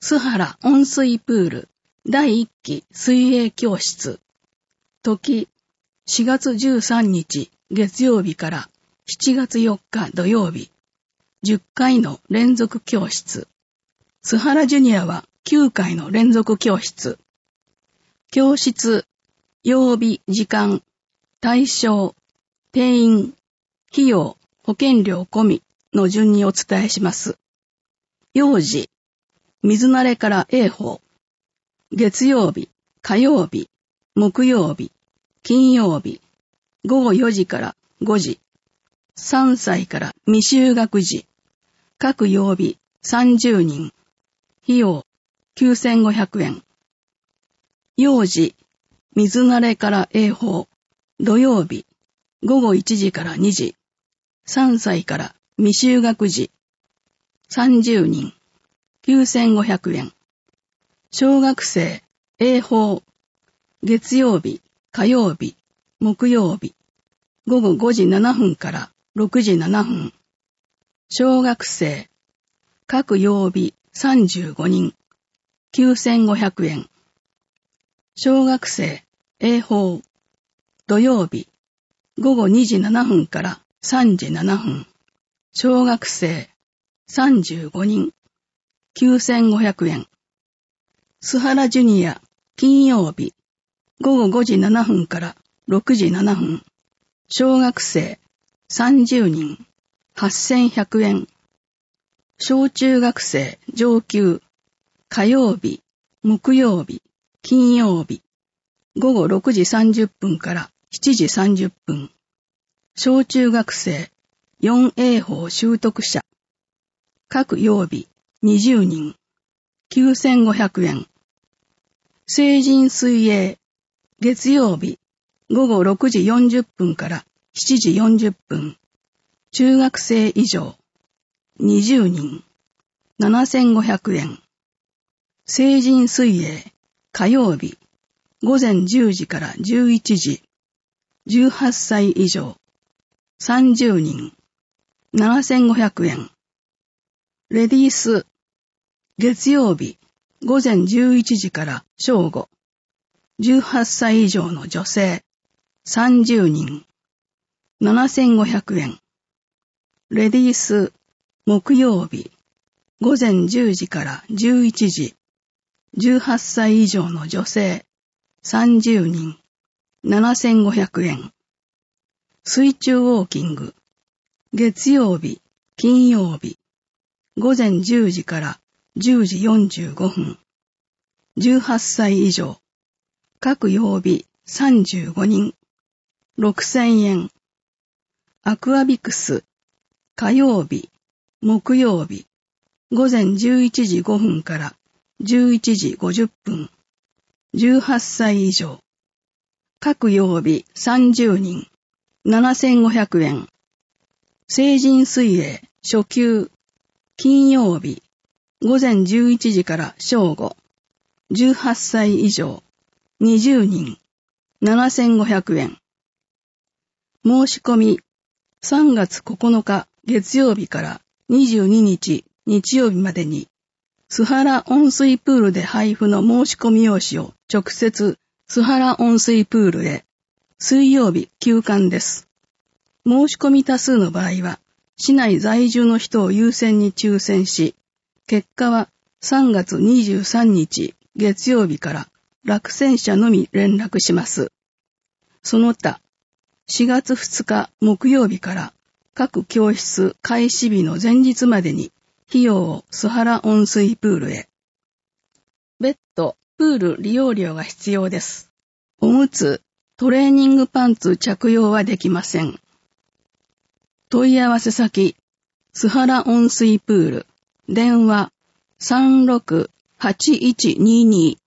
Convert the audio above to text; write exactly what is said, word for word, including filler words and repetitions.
須原温水プールだいいっき水泳教室。時しがつじゅうさんにち月曜日からしちがつよっか土曜日。じゅっかいの連続教室。須原ジュニアはきゅうかいの連続教室。教室、曜日、時間、対象、定員、費用、保険料込みの順にお伝えします。曜時、水慣れから泳法。月曜日、火曜日、木曜日、金曜日、ごごよじからごじ。さんさいから未就学児。各曜日さんじゅうにん。費用きゅうせんごひゃくえん。幼児、水慣れから泳法。土曜日、ごごいちじからにじ。さんさいから未就学児。さんじゅうにん。きゅうせんごひゃくえん。小学生、泳法。月曜日、火曜日、木曜日。ごごごじななふんからろくじななふん。小学生、各曜日さんじゅうごにん。きゅうせんごひゃくえん。小学生、泳法。土曜日、ごごにじななふんからさんじななふん。小学生、さんじゅうごにん。きゅうせんごひゃくえん。須原ジュニア、金曜日、ごごごじななふんからろくじななふん。小学生、さんじゅうにん。はっせんひゃくえん。小中学生、上級、火曜日、木曜日、金曜日。ごごろくじさんじゅっぷんからしちじさんじゅっぷん。小中学生、よん泳法習得者。各曜日、にじゅうにん。きゅうせんごひゃくえん。成人水泳。月曜日、ごごろくじよんじゅっぷんからしちじよんじゅっぷん。中学生以上。にじゅうにん。ななせんごひゃくえん。成人水泳。火曜日、ごぜんじゅうじからじゅういちじ。じゅうはっさい以上。さんじゅうにん。ななせんごひゃくえん。レディース。月曜日、ごぜんじゅういちじから正午。じゅうはっさい以上の女性。さんじゅうにん。ななせんごひゃくえん。レディース。木曜日、ごぜんじゅうじからじゅういちじ。じゅうはっさい以上の女性。さんじゅうにん。ななせんごひゃくえん。水中ウォーキング。月曜日、金曜日。ごぜんじゅうじからじゅうじよんじゅうごふん。じゅうはっさい以上。各曜日さんじゅうごにん。ろくせんえん。アクアビクス。火曜日、木曜日。ごぜんじゅういちじごふんからじゅういちじごじゅっぷん。じゅうはっさい以上。各曜日さんじゅうにん。ななせんごひゃくえん。成人水泳初級。金曜日。ごぜんじゅういちじから正午。じゅうはっさい以上。にじゅうにん。ななせんごひゃくえん。申し込み。さんがつここのか月曜日からにじゅうににち日曜日までに、須原温水プールで配布の申し込み用紙を直接須原温水プールへ。水曜日休館です。申し込み多数の場合は、市内在住の人を優先に抽選し、結果はさんがつにじゅうさんにち月曜日から落選者のみ連絡します。その他、しがつふつか木曜日から各教室開始日の前日までに費用を須原温水プールへ。別途プール利用料が必要です。おむつ、トレーニングパンツ着用はできません。問い合わせ先、須原温水プール、電話 さんろくはちいちにに